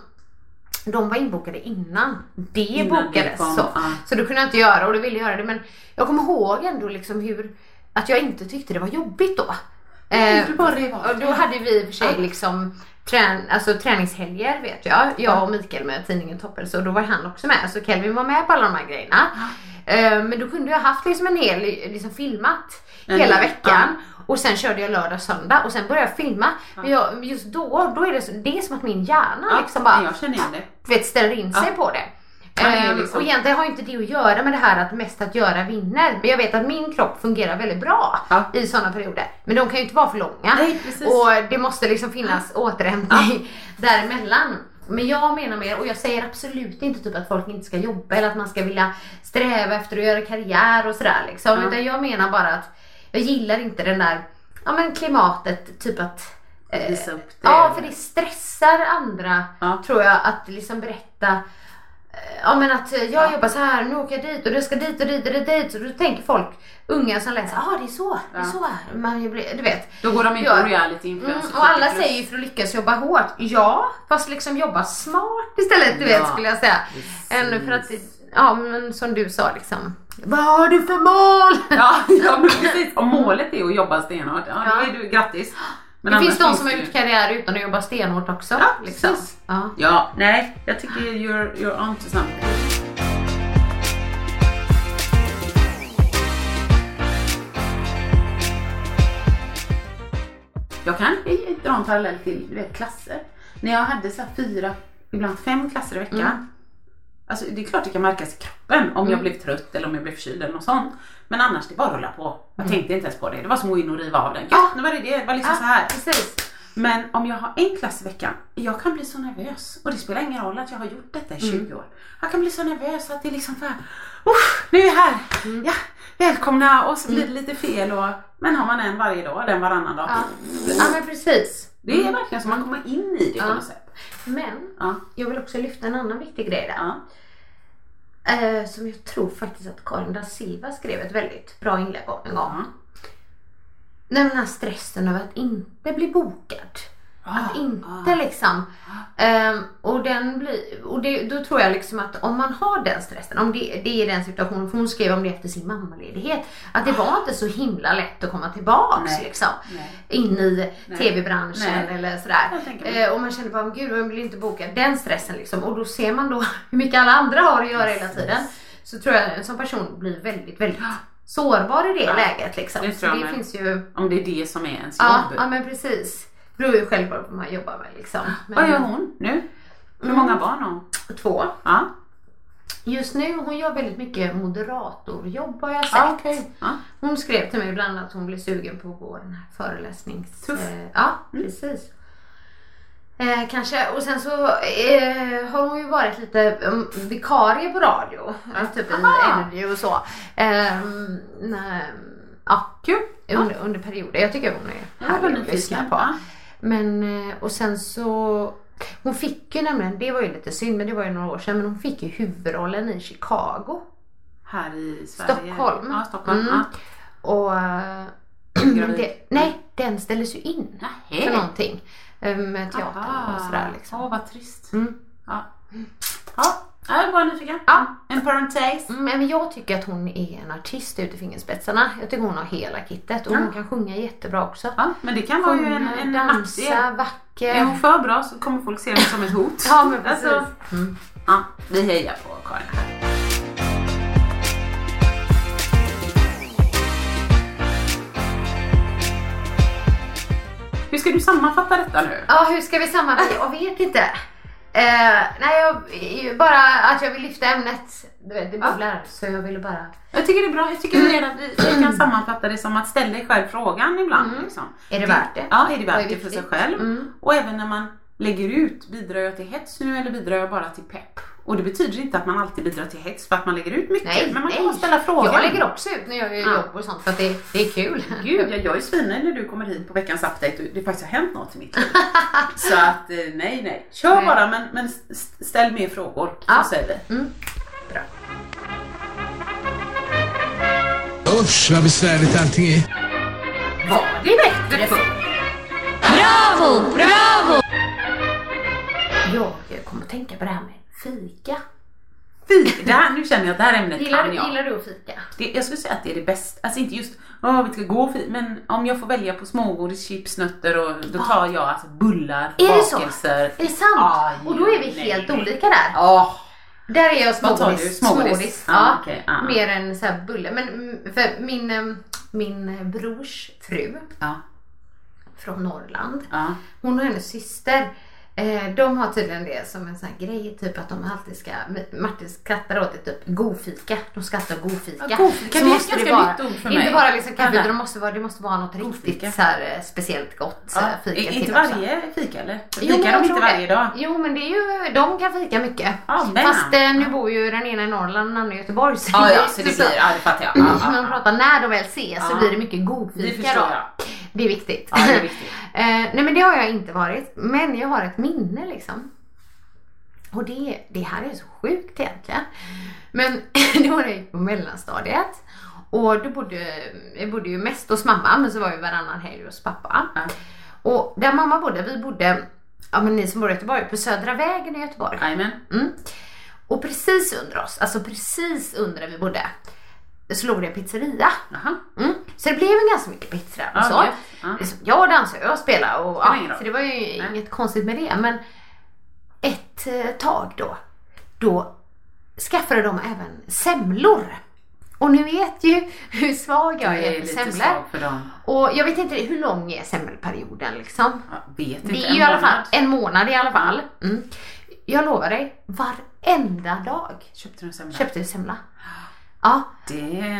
de var inbokade innan det innan bokades. Det kom, så. Ja. Så då kunde jag inte göra, och då ville jag göra det. Men jag kommer ihåg ändå liksom hur, att jag inte tyckte det var jobbigt då. Eh, du bara rev av. Och då hade vi för sig ja. liksom trän, alltså träningshelger vet jag. Jag och Mikael med tidningen Toppel, så då var han också med. Så Kelvin var med på alla de här grejerna. Ja. Eh, men då kunde jag haft liksom en hel, liksom filmat mm. hela veckan. Ja. Och sen körde jag lördag söndag och sen började jag filma. Ja. Men jag, just då, då är det, så, det är som att min hjärna ja, liksom bara jag känner igen det. Vet, ställer in sig ja. på det. Um, liksom. Och egentligen har inte det att göra med det här att mest att göra vinner. Men jag vet att min kropp fungerar väldigt bra ja. i sådana perioder. Men de kan ju inte vara för långa. Nej, och det måste liksom finnas ja. återhämtning ja. däremellan. Men jag menar mer, och jag säger absolut inte typ att folk inte ska jobba eller att man ska vilja sträva efter att göra karriär och sådär liksom. Ja. Utan jag menar bara att jag gillar inte den där, ja men klimatet typ att eh, visa upp det. Ja, för det stressar andra ja. tror jag, att liksom berätta eh, ja men att jag ja. jobbar så här, nu åker jag dit och du ska dit och dit och dit, dit. Så då tänker folk, unga som läser, ja ah, det är så, ja. det är så här. Man blir, du vet. Då går de in på reality influencer. Mm, och alla plus. säger ju för att lyckas jobba hårt. Ja, fast liksom jobba smart istället, du ja. vet, skulle jag säga. Än för att, ja men som du sa liksom, vad har du för mål? Ja, ja men precis. Och målet är att jobba stenhårt. Ja, ja. det är du, grattis. Men det finns de som har gjort karriär utan att jobba stenhårt också. Ja, liksom. precis. Ja. ja, nej. Jag tycker you're, you're on to something. Jag kan dra en parallell till, du vet, klasser. När jag hade så här fyra, ibland fem klasser i veckan. Mm. Alltså det är klart det kan märkas i kroppen om mm. jag blev trött eller om jag blev förkyld eller något sånt. Men annars det bara rulla på. Jag mm. tänkte inte ens på det. Det var som att gå in och riva av den. Ja, nu var det det. Det var liksom ja, så här. Precis. Men om jag har en klass i veckan, jag kan bli så nervös. Och det spelar ingen roll att jag har gjort detta i tjugo mm. år. Jag kan bli så nervös att det är liksom för usch, nu är jag här. Mm. Ja, välkomna. Och så blir det lite fel. Och, men har man en varje dag, den varannan dag. Ja, ja men precis. Det är verkligen som man kommer in i det på ja. något sätt. Men ja. jag vill också lyfta en annan viktig grej där. Ja. Eh, som jag tror faktiskt att Karin da Silva skrev ett väldigt bra inlägg om en gång. Mm. Den här stressen över att inte bli bokad. Ah, att inte ah, liksom um, och den blir och det, då tror jag liksom att om man har den stressen, om det, det är den situationen, för hon skrev om det efter sin mammaledighet, att det ah. var inte så himla lätt att komma tillbaks nej, liksom nej. in i nej. tv-branschen nej. eller sådär uh, och man känner bara, gud jag blir inte bokad, den stressen liksom, och då ser man då hur mycket alla andra har att göra hela tiden, så tror jag en sån person blir väldigt, väldigt sårbar i det ja. läget liksom. Det, så det finns ju, om det är det som är ens ja, jobb. Ja men precis. Det beror ju själv på vad man jobbar med liksom. Men, vad gör hon nu? Hur mm, många barn har hon? Två. Ja. Just nu hon gör väldigt mycket moderatorjobb har jag sett. Ja, okay. ja. Hon skrev till mig ibland att hon blir sugen på att gå den här föreläsnings... Tuff. Eh, ja, mm. precis. Eh, kanske. Och sen så eh, har hon ju varit lite um, vikarie på radio. Ja. Typ i Energy och så. Eh, nej, ja, kul. Under, under perioder. Jag tycker hon är härlig att lyssna på. Men, och sen så hon fick ju nämligen, det var ju lite synd, men det var ju några år sedan, men hon fick ju huvudrollen i Chicago. Här i Sverige? Stockholm. Ja, Stockholm. Mm. Ja. Och det, nej, den ställdes ju in nej. för någonting. Med teater Aha. och sådär liksom. Åh, vad trist. Mm. Ja. Ja. Jag är bara nyfiken. Ja. En parentes. Mm, men jag tycker att hon är en artist ut i fingerspetsarna. Jag tycker hon har hela kittet. Och ja. hon kan sjunga jättebra också. Ja, men det kan vara ju en, en dansa, nackdel. Vacker. Är hon för bra så kommer folk se henne som ett hot. Ja, men precis. Alltså, mm. ja, vi hejar på Karin här. Hur ska du sammanfatta detta nu? Ja, hur ska vi sammanfatta? Jag vet inte. Eh, nej, jag, bara att jag vill lyfta ämnet. Du vet, det bubblar, ja. så jag ville bara... Jag tycker det är bra. Jag tycker mm. att vi, vi kan sammanfatta det som att ställa dig själv frågan ibland. Mm. Liksom. Är det värt det? Ja, är det värt det för sig själv? Mm. Och även när man lägger ut, bidrar jag till hets nu eller bidrar jag bara till pepp? Och det betyder inte att man alltid bidrar till hets för att man lägger ut mycket. Nej, men man nej. kan bara ställa frågan. Jag lägger också ut när jag gör ja. jobb och sånt för att det, det är kul. Gud, jag, jag är svinnöjd när du kommer hit på veckans update och det faktiskt har hänt något i mitt liv. Så att nej, nej. Kör nej. bara men, men ställ mer frågor. Ja. Så säger vi. Mm. Bra. Usch, vad besvärligt allting är. Var det bättre för? Bravo, bravo! Jag kommer att tänka på det här med fika. Fika, det här, nu känner jag att det här ämnet gillar, kan jag. Gillar du att fika? Det, jag skulle säga att det är det bästa. Alltså inte just, åh vi ska gå fika. Men om jag får välja på smågodis, chips, nötter och då tar jag alltså bullar, är bakelser. Det så? Är det sant? Ah, och då är vi nej, helt nej. olika där. Ja. Där är jag smågodis. Vad tar du? Smågodis? smågodis. Ja, ah, okay. ah. Mer än så här bulle. Men för min, min brors fru ah. från Norrland. Ah. Hon och hennes syster. De har tydligen det som en sån här grej, typ att de alltid ska, Martin skrattar åt det, typ godfika, de skrattar godfika. Ja, godfika, så det måste det vara, för inte mig. bara liksom kaffe, utan det måste vara, det måste vara något godfika. Riktigt så här speciellt gott ja, fika. Inte varje också. Fika eller? Fikar de inte varje dag? Jo, men det är ju, de kan fika mycket. Ja, fast eh, nu bor ju den ena i Norrland och den andra i Göteborg. Så ja, ja, så det blir, ja det fattar jag. Ja, man pratar när de väl ses ja. så blir det mycket godfika då. Jag. Det är viktigt. Ja, det är viktigt. eh, nej men det har jag inte varit. Men jag har ett minne liksom. Och det, det här är så sjukt egentligen. Men det var det på mellanstadiet. Och då bodde, jag bodde ju mest hos mamma. Men så var ju varannan helg hos pappa. Mm. Och där mamma bodde, vi bodde, ja men ni som bor i Göteborg, på Södra vägen i Göteborg. Amen. Mm. Och precis under oss, alltså precis under där vi bodde, så låg det en pizzeria. Mm. Så det blev en ganska mycket pizza och ah, så. Yes. Ah. Jag dansade och spelade och ja, så det var ju Nej. inget konstigt med det. Men ett eh, tag då, då skaffade de även semlor. Och nu vet ju hur svag jag är, är för semlor. För dem. Och jag vet inte hur lång är semmelperioden liksom. Jag vet inte. Det är ju i alla fall en månad i alla fall. Mm. Jag lovar dig, varenda dag köpte du semla. Köpte du semla. Ja. Det...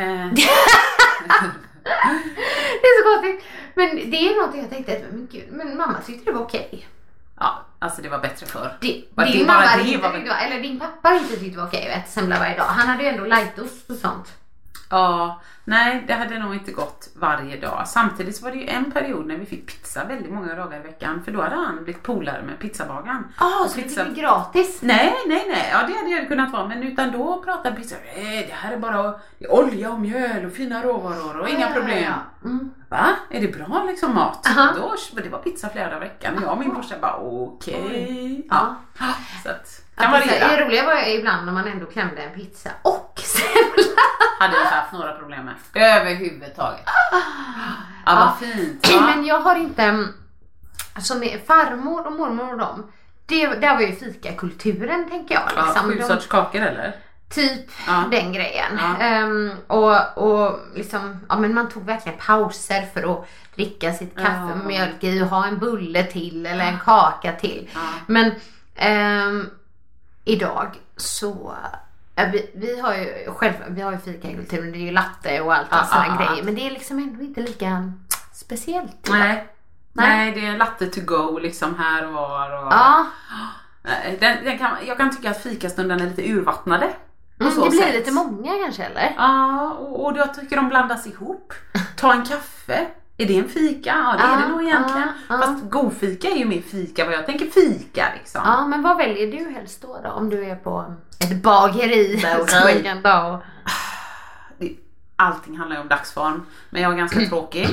det är så konstigt. Men det är något jag tänkte, men gud, men mamma tyckte det var okej. Ja, alltså det var bättre för. Det, det din bara mamma det inte var tyckte, eller din pappa inte tyckte det var okej att semla varje dag. Han hade ju ändå lightost och sånt. Ja, nej det hade nog inte gått varje dag. Samtidigt så var det ju en period när vi fick pizza väldigt många dagar i veckan. För då hade han blivit polare med pizzabagaren. Ja, ah, så pizza... det är gratis? Nej, nej, nej. Ja, det hade jag kunnat vara. Men utan då pratade pizza. Nej, det här är bara det är olja och mjöl och fina råvaror och ah, inga problem. Ja, ja. Mm. Va? Är det bra liksom mat? Uh-huh. Då, det var pizza flera dagar i veckan. Och jag och min brorsa bara okej. Okay. Ja. ja. Så att... Kan att det, det roliga var ibland när man ändå klämde en pizza och semla. Hade jag haft några problem med. Överhuvudtaget. Ja, vad ja. fint. Ja. Men jag har inte... Alltså med farmor och mormor och dem. Det, där var ju fikakulturen tänker jag. Liksom. Ja, sju sorts kakor eller? Typ ja. den grejen. Ja. Um, och, och liksom... Ja, men man tog verkligen pauser för att dricka sitt kaffe ja. med mjölk i och ha en bulle till eller en kaka till. Ja. Men... Um, idag så ja, vi, vi har ju själv vi har ju fikakulturen, det är ju latte och allt ah, sådana ah, grejer ah. Men det är liksom ändå inte lika speciellt. Nej. Nej. Nej, det är latte to go liksom här och var och ja. den, den kan, jag kan tycka att fikastunden är lite urvattnade. Mm, så det blir sätt. Lite många kanske eller? Ja, och, och jag tycker de blandas ihop. Ta en kaffe. Är det en fika? Ja, det är ah, det nog egentligen. Ah, Fast ah. god fika är ju mer fika vad jag tänker fika liksom. Ja, men vad väljer du helst då, då? Om du är på ett bageri en dag? Allting handlar ju om dagsform. Men jag är ganska tråkig.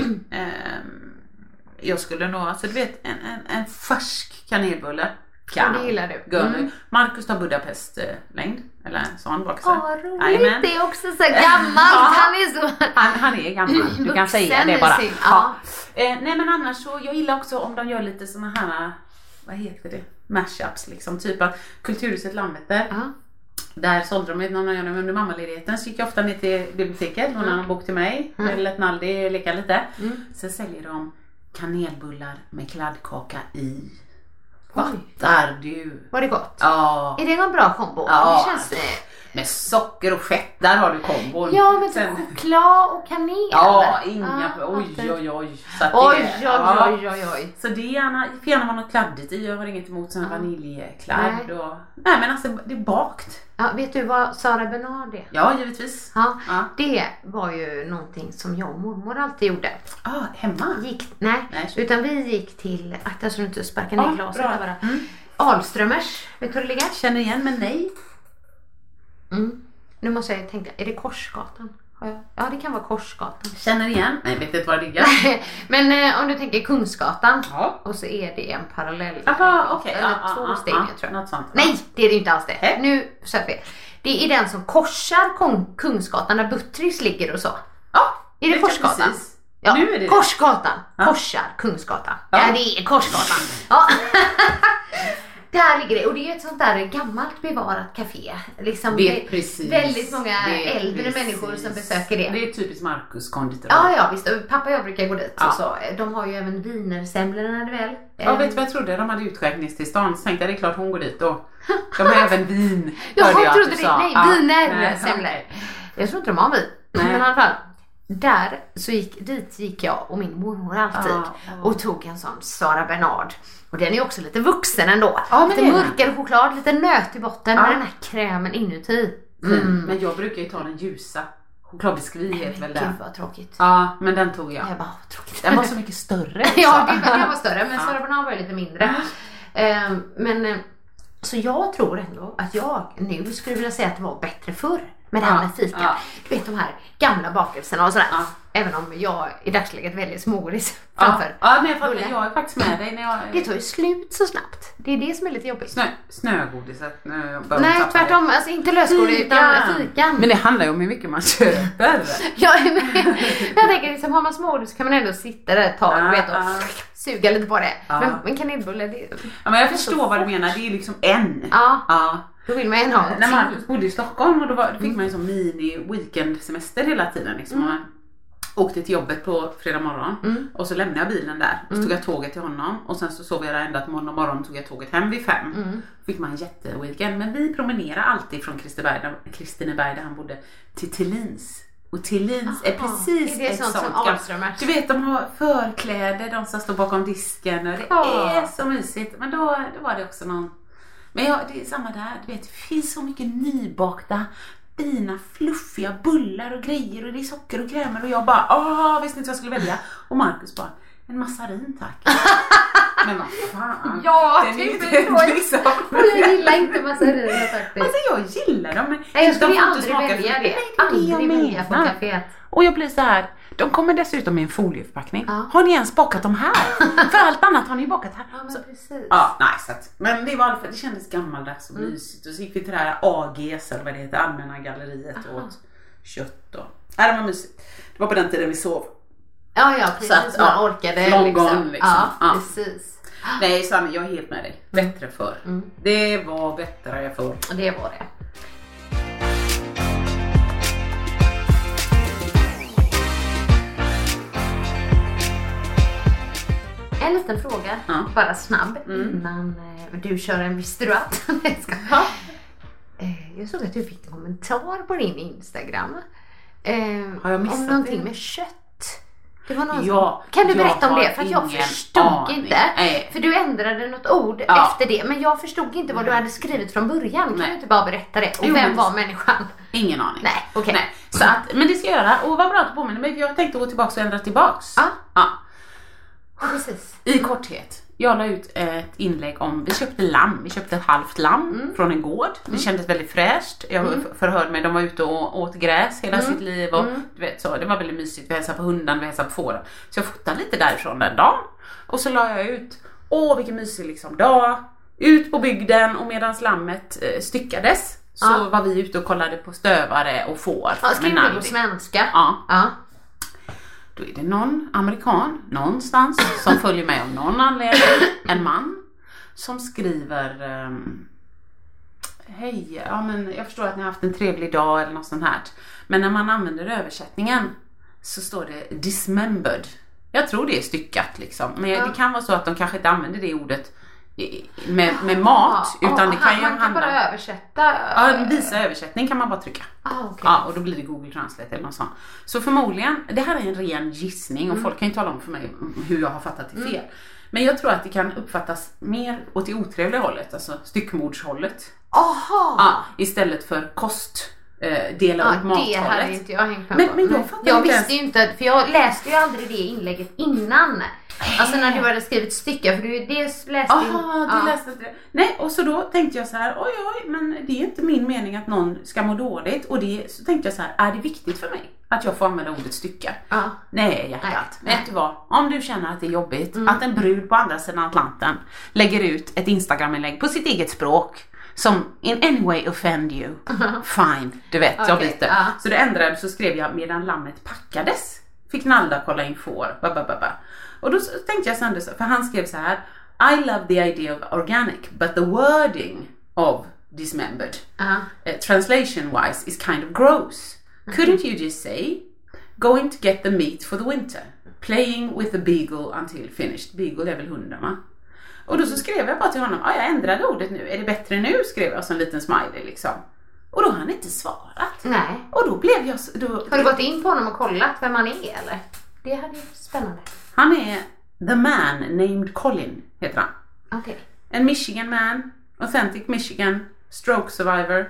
Jag skulle nog, alltså du vet, en, en, en färsk kanelbulle. Kan. Det gillar du. Mm. Marcus tar Budapest längd eller sån också. Åh, vad roligt. Det är också så gammalt. Han är så han, han är gammal. Du kan säga det bara. Ja. Eh, nej men annars så jag gillar också om de gör lite såna här, vad heter det? Mashups liksom, typ att Kulturhuset Landvetter. Uh-huh. Där sålde de någon gång under mammaledigheten, så gick jag ofta ner till biblioteket och mm. en bok till mig. Mm. Eller Naldi leka lite. Mm. Så säljer de kanelbullar med kladdkaka i. Fattar du? Var det gott? Ja. Är det någon bra kombo? Ja. Det känns det. Med socker och fett, där har du kombon. Ja, med Sen... choklad och kanel. Ja, inga. Ah, oj, oj, oj. Så att oj, det, oj, ja. oj, oj, oj. Så det är gärna, gärna vara något kladdigt i. Jag har inget emot sån här mm. vaniljkladd. Nej. Och, nej, men alltså det är bakt. Ja, vet du vad Sara Bernard är? Ja, givetvis. Ja, ja. Det var ju någonting som jag och mormor alltid gjorde. Ja, ah, hemma? Gick, nej, nej, utan vi gick till, akta så du inte sparkar ner ah, glaset där bara. Mm. Alströmers, vet du hur det ligger? Känner igen, men nej. Mm. Nu måste jag tänka, är det Korsgatan? Ja, det kan vara Korsgatan. Känner igen? Nej, vet inte var det ligger. Men eh, om du tänker Kungsgatan, ja. Och så är det en parallell. Aha, okej. Okay. Eller ja, två ja, steg, ja, tror jag. Något sånt. Nej, det är det inte alls det. He? Nu söker jag. Det är den som korsar Kung- Kungsgatan där Buttrys ligger och så. Ja, är det, det Korsgatan? Precis. Ja, nu är det Korsgatan. Ja. Korsar Kungsgatan. Ja. ja, det är Korsgatan. Ja. Där ligger det, och det är ett sånt där gammalt bevarat café. Liksom det är precis. Väldigt många äldre precis. Människor som besöker det. Det är typiskt Marcus konditor. Ja, ja visst. Pappa och jag brukar gå dit. Ja. Och så. De har ju även vinersemlorna väl. Ja, vet du vad jag trodde? De hade utskänkningstillstånd. Så tänkte jag, det är klart hon går dit då. De har även vin. Jag jag trodde det. Nej, ja. Vinersemlor. Jag tror inte de har vin. Nej. Men i alla fall. Där så gick, dit gick jag och min mormor alltid. Ja, ja. Och tog en sån Sara Bernard. Och den är också lite vuxen ändå. Ja, lite mörkare choklad, lite nöt i botten ja. Med den här krämen inuti. Mm. Men jag brukar ju ta den ljusa. Chokladbiskvi heter väl den. Gud vad tråkigt. Ja, men den tog jag. Jag bara, tråkigt. Den var så mycket större. Ja, den var större, men ja. Sara Bernard var lite mindre. Mm. Men så jag tror ändå att jag nu skulle vilja säga att det var bättre förr. Med det här med fika. Ja. Du vet de här gamla bakelserna och sådär. Ja. Även om jag i dagsläget väljer smågodis framför. Ja, ja men jag, jag är faktiskt med dig. När jag... Det tar ju slut så snabbt. Det är det som är lite jobbigt. Snö, snögodiset. Nej, tvärtom. Alltså inte lösgodis utan fikan. Men det handlar ju om hur mycket man köper. Ja, men jag tänker liksom, har man smågodis kan man ändå sitta där ett tag ja, vet, och ja. Suga lite på det. Ja. Men, men kanelbulle, det är... Ja, men jag förstår vad du menar. Det är liksom en. Ja. Ja. Då vill man en ha. När man bodde i Stockholm och då, var, då fick man ju som mini weekendsemester hela tiden liksom. Mm. Man åkte till jobbet på fredag morgon mm. och så lämnade jag bilen där och så tog jag tåget till honom och sen så sov jag där ända till måndag morgon, tog jag tåget hem vid fem. Mm. Fick man en jätteweekend, men vi promenerade alltid från Kristineberg, Kristineberg där han bodde till Tillins. Och Tillins är precis är det ett sånt, sånt som Alströmers? Du vet, de har förkläder, de som står bakom disken och det oh. är så mysigt. Men då, då var det också någon. Men ja, det är samma där. Du vet, det finns så mycket nybakta fina, fluffiga bullar och grejer och det är socker och krämer och jag bara, åh, visste inte vad jag skulle välja. Och Marcus bara, en massarin tack. Men vad fan. Ja, den typ är inte liksom. Jag gillar inte massariner faktiskt. Alltså jag gillar dem. Men Nej, jag skulle de får inte aldrig smaka välja för- det. Nej, det är det jag Aldrig välja på menar. kaféet. Och jag blir så här, de kommer dessutom i en folieförpackning. Ja. Har ni ens bakat dem här? För allt annat har ni bakat här. Ja, men Så, precis. ja, nej, så att, men det var för det kändes gammaldags och mysigt. Och så gick vi till det här A G:s eller vad det heter, Allmänna galleriet och åt kött och... Nej, det var mysigt. Det var på den tiden vi sov. Ja, ja, precis. Så att, man ja, orkade long liksom. gone, liksom. Ja, Ja. precis. Nej, Sanne, jag är helt med dig. Bättre förr. Mm. Det var bättre förr. Och det var det. En liten fråga, Ja. bara snabb, Mm. innan eh, du kör en visturat. Jag ska- Eh, Jag såg att du fick en kommentar på din Instagram. Eh, Har jag missat om någonting det? med kött. Det var någon Ja, som... Kan du jag berätta om har det? För att jag ingen förstod aning. inte. Nej. För du ändrade något ord Ja. efter det. Men jag förstod inte vad du hade skrivit från början. Kan Nej. du inte bara berätta det? Och Jo, vem men- var människan? Ingen aning. Nej, okej. Nej. Så att, men det ska jag göra. Och vad bra att du påminner mig. För jag tänkte gå tillbaka och ändra tillbaks. Ja. Ja. Ja, precis. I korthet. Jag la ut ett inlägg om, vi köpte lamm, vi köpte ett halvt lamm Mm. från en gård. Det kändes väldigt fräscht. Jag förhörde mig, de var ute och åt gräs hela Mm. sitt liv och du vet så, det var väldigt mysigt. Vi hälsade på hundan, vi hälsade på fåren. Så jag fotade lite därifrån den dagen. Och så la jag ut, åh vilken mysig liksom dag. Ut på bygden och medan lammet eh, styckades så Ja. var vi ute och kollade på stövare och får. Ja, skriv med det på Naldi. svenska. Ja. Ja. Då är det någon amerikan någonstans som följer med av någon anledning. En man som skriver um, hej, ja, men jag förstår att ni har haft en trevlig dag eller något sånt här. Men när man använder översättningen så står det dismembered. Jag tror det är styckat liksom. Men Ja. det kan vara så att de kanske inte använder det ordet i- med, med mat. Ja, utan det kan ju man kan handla bara översätta. Ja, visa översättning kan man bara trycka. Ah, okay. Ja, och då blir det Google Translate eller något sånt. Så förmodligen, det här är en ren gissning och folk kan ju tala om för mig hur jag har fattat det fel. Men jag tror att det kan uppfattas mer åt det otrevliga hållet, alltså styckmordshållet. Aha! Ja, istället för kost, eh, dela Ja, upp mathållet. det hade inte jag hängt med Men- på. men jag fattar jag inte visste ju inte, för jag läste ju aldrig det inlägget innan. Alltså när du hade skrivit stycke, för du dels läste ju... Aha, du ja. läste inte det. Nej, och så då tänkte jag så här, oj oj, men det är inte min mening att någon ska må dåligt. Och det, så tänkte jag så här, är det viktigt för mig att jag får använda ordet stycka? Ja. Nej, hjärtat. Nej, Vet nej. du vad? Om du känner att det är jobbigt att en brud på andra sidan Atlanten lägger ut ett Instagram-inlägg på sitt eget språk som in any way offend you, fine, du vet, jag Okej, byter. ja. Så det ändrade, så skrev jag medan lammet packades. Fick Nalda kolla in får. Ba, ba, ba, ba. Och då så tänkte jag sen, för han skrev så här: I love the idea of organic, but the wording of dismembered, Ja. uh, translation wise, is kind of gross. Couldn't you just say going to get the meat for the winter, playing with the beagle until finished? Beagle är väl hunden, va? Och då så skrev jag bara till honom, ah, jag ändrade ordet nu, är det bättre nu? Skrev jag som en liten smiley liksom. Och då har han inte svarat. Nej. Och då blev jag så- då, Har du gått in på honom och kollat vem han är eller? Det hade ju varit spännande. Han är the man named Colin, heter han. Okej. En Michigan man, authentic Michigan, stroke survivor.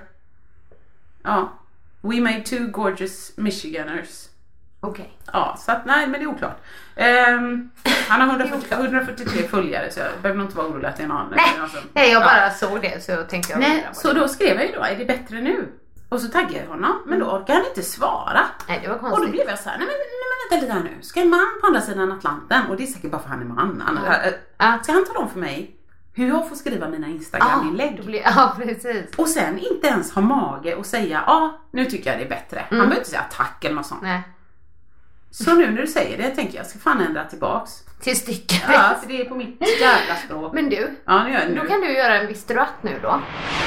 Ja, we made two gorgeous Michiganers. Okej. Ja, så att nej, men det är oklart. Ehm, han har hundrafyrtio, hundrafyrtiotre följare, så jag behöver nog inte vara orolig att det är någon. Nej, alltså. nej, jag Ja. bara såg det så tänkte jag... Nej, så då skrev jag ju då, är det bättre nu? Och så taggade jag honom, men då orkar han inte svara. Nej, det var Och då konstigt. blev jag så här, nej men, nej men vänta lite här nu. Ska en man på andra sidan Atlanten, och det är säkert bara för han är man, han, Ja. äh, Ja. ska han tala om för mig hur jag får skriva mina Ah, Instagram-inlägg? då blir, ja, precis. Och sen inte ens ha mage och säga, ja ah, nu tycker jag det är bättre. Han behöver inte säga tack eller något sånt. Nej. Så nu när du säger det, jag tänker jag ska fan ändra tillbaks. Till stycke. Ja, för det är på mitt jävla språk. Men du, Ja, nu gör jag det då nu. kan du göra en visturat nu då.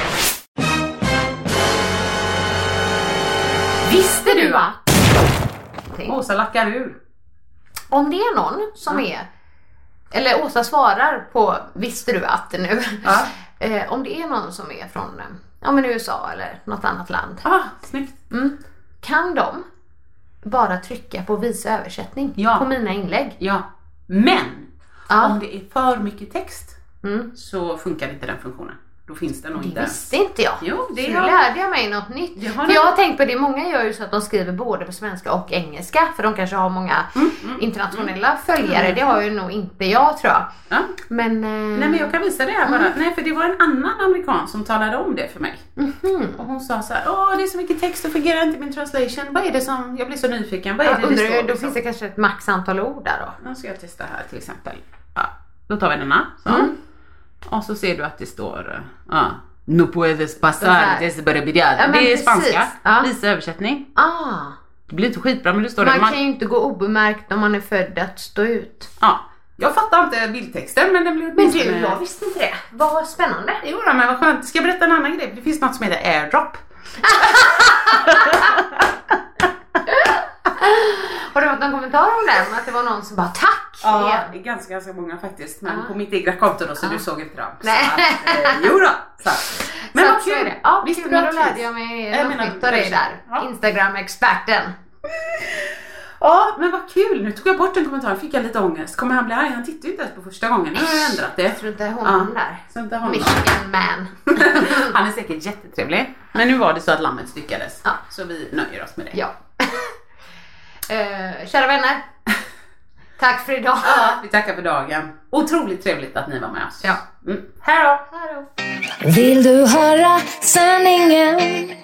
Visste du att? Åsa lackar ur. Om det är någon som är, eller Åsa svarar på visste du att nu, Ja. eh, om det är någon som är från eh, ja, men U S A eller något annat land, Ah, snyggt. mm, kan de bara trycka på visa översättning Ja. på mina inlägg? Ja, men Ja. om det är för mycket text Mm. så funkar inte den funktionen. då finns det nog det inte. Det visste inte jag. Jo, det så har... lärde jag mig något nytt. Jag har, för jag har tänkt på det, många gör ju så att de skriver både på svenska och engelska. För de kanske har många mm, mm, internationella mm. följare. Mm. Det har ju nog inte jag, tror jag. Ja. Men, eh... Nej, men jag kan visa det här bara. Mm. Nej, för det var en annan amerikan som talade om det för mig. Mm-hmm. Och hon sa så här: åh, det är så mycket text och fungerar inte min translation. Vad är det som, jag blir så nyfiken. Vad är ja, det det undrar, står? Då liksom? finns det kanske ett maxantal ord där då. Nu ska jag testa här till exempel. Ja, då tar vi denna. Så. Mm. Och så ser du att det står ja, no puedes pasar desbarabirad. Ja, det är spanska. Ja. Visa översättning. Ah. Det blir inte skitbra, men det står man det. Man kan ju inte gå obemärkt om man är född att stå ut. Ja. Jag fattar inte bildtexten, men den blev åtminstone... Men du, jag visste inte det. Vad spännande. Jo då, men vad skönt. Ska jag berätta en annan grej? Det finns något som heter airdrop. Har du fått någon kommentar om den? Att det var någon som bara tack? Ja, igen. Det är ganska, ganska många faktiskt. Men uh-huh. på mitt egna konto då, så uh-huh. du såg inte dem. Nej. Så att, eh, jo då. Så. Men så vad kul. Det. Ja, visst, men då lärde jag mig jag något nytt av dig där. Ja. Instagram-experten. Ja, men vad kul. Nu tog jag bort en kommentar. Fick jag lite ångest. Kommer han bli arg? Han tittade ju inte ens på första gången. Nu har jag ändrat det. Jag tror inte honom ja. där. Så inte honom. Michigan man. Han är säkert jättetrevlig. Men nu var det så att lammet styckades. Ja. Så vi nöjer oss med det. Ja. uh, kära vänner. Tack för idag. Ja, vi tackar för dagen. Otroligt trevligt att ni var med oss. Ja. Mm. Hej då. Hej då. Vill du höra sanningen?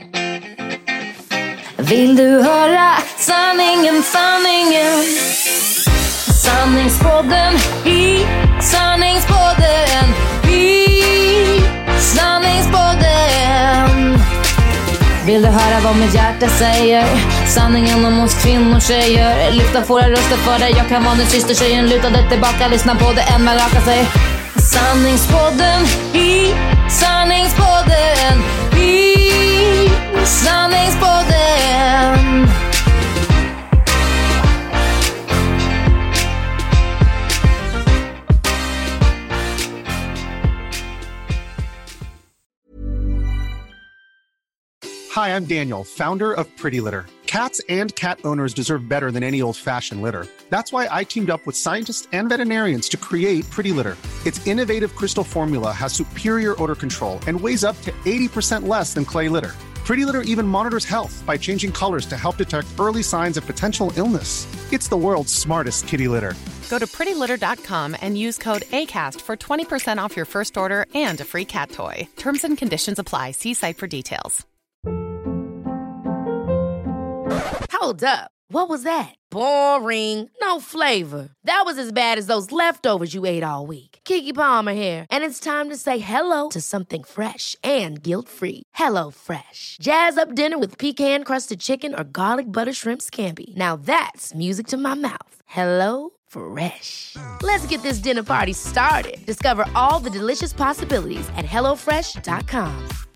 Vill du höra sanningen, sanningen? Sanningspodden i sanningspodden i sanningspodden. Vill du höra vad mitt hjärta säger? Sanningen om oss kvinnor, tjejer. Lyfta våra röster för dig. Jag kan vara din syster, tjejen lutade tillbaka. Lyssna på det än man rakar sig. Sanningspodden i sanningspodden i sanningspodden. Hi, I'm Daniel, founder of Pretty Litter. Cats and cat owners deserve better than any old-fashioned litter. That's why I teamed up with scientists and veterinarians to create Pretty Litter. Its innovative crystal formula has superior odor control and weighs up to eighty percent less than clay litter. Pretty Litter even monitors health by changing colors to help detect early signs of potential illness. It's the world's smartest kitty litter. Go to pretty litter dot com and use code ACAST for twenty percent off your first order and a free cat toy. Terms and conditions apply. See site for details. Hold up. What was that? Boring. No flavor. That was as bad as those leftovers you ate all week. Keke Palmer here, and it's time to say hello to something fresh and guilt-free. Hello Fresh. Jazz up dinner with pecan-crusted chicken or garlic butter shrimp scampi. Now that's music to my mouth. Hello Fresh. Let's get this dinner party started. Discover all the delicious possibilities at hello fresh dot com.